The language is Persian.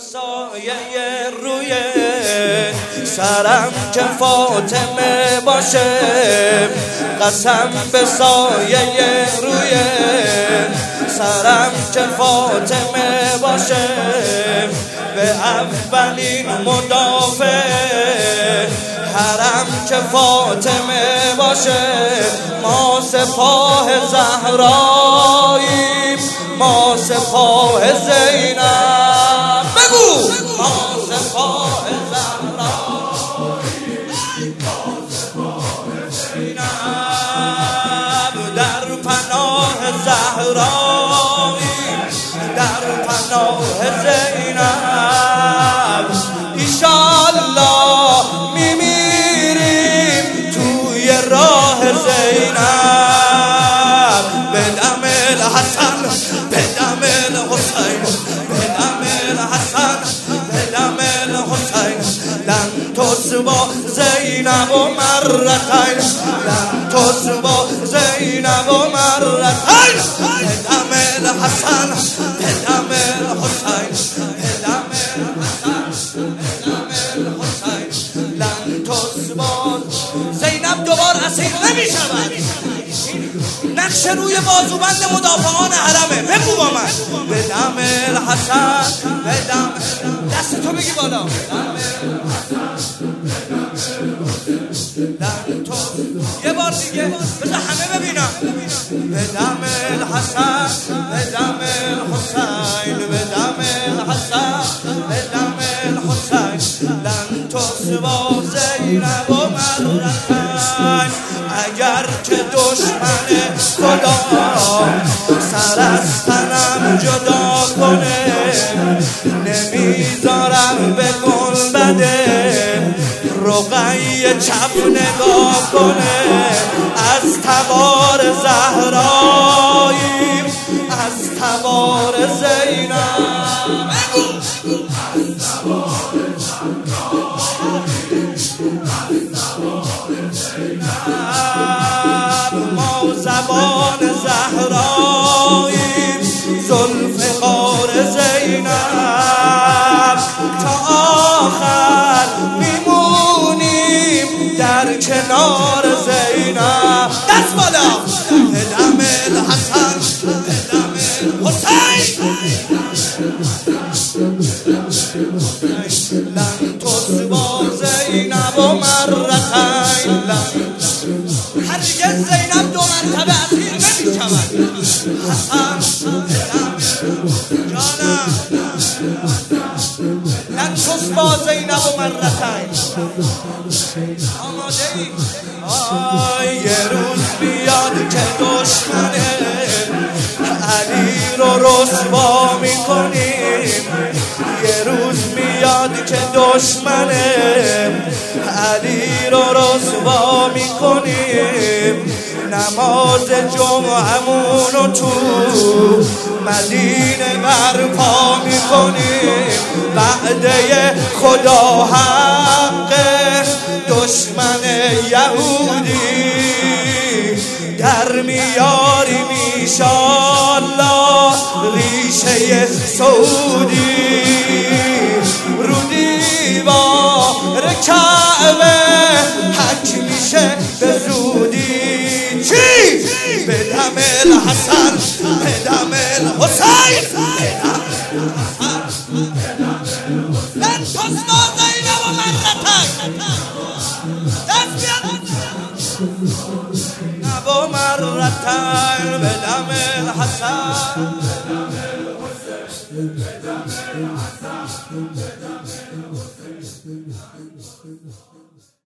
سایه روی سرم که فاطمه باشه، قسم به سایه روی سرم که فاطمه باشه، به اولین مدافع حرم که فاطمه باشه. ما سپاه زهراییم، ما سپاه زینب. بگو ما سپاه زهراییم، زینب در پناه زهراییم، در پناه زینب. ایشالله میمیریم توی راه زینب، به دم الحسن، به دم الحسین، به دم الحسن، به دم الحسین. لن تصبا زینب و مرتین، لن تصبا زینب و مرتین. به دم الحسن، به دم الحسین، به دم الحسن، به دم الحسین. لن تصبا زینب دوبار اسیر نمیشود. نقش روی بازوبند مدافعان حرمه. بگو با من. به دم الحسن، به دم، دست تو بگی بالا. یه بار دیگه بذار همه ببینم. به دم الحسن، به دم الحسین، به دم الحسن، به دم الحسین. لن تصبا زینب و مرتین. اگر که دشمن خدا سر از تنم جدا کنه، نمیذارم به گنبده رقیه چپ نگاه کنه. از تبار زهراییم، از تبار زینب. بگو ما زبان زهراییم، ذوالفقار زینب. تا آخر میمونیم در کنار زینب. دست بالا. به دم الحسن، به دم الحسین. لن تصبا زینب و مرتین. هرگز زینب دو مرتبه اسیر نمیشود. حسن جانم، لن تصبا زینب و مرتین. آماده ای؟ یه روز بیاد که دشمن علی رو رسوا میکنیم. یه روز میاد که دشمن علی رو رسوا میکنیم. نماز جمعمون رو تو مدینه برپا میکنیم. وعده خدا حقه، دشمن یهودی در میاریم ایشالله ریشه سعودی. رو دیوار کعبه حک میشه به زودی. چی؟ به دم الحسن، به دم الحسین، به دم لن تصبا زینب و مرتین. دست بیاد زینب و مرتین. به دم الحسن.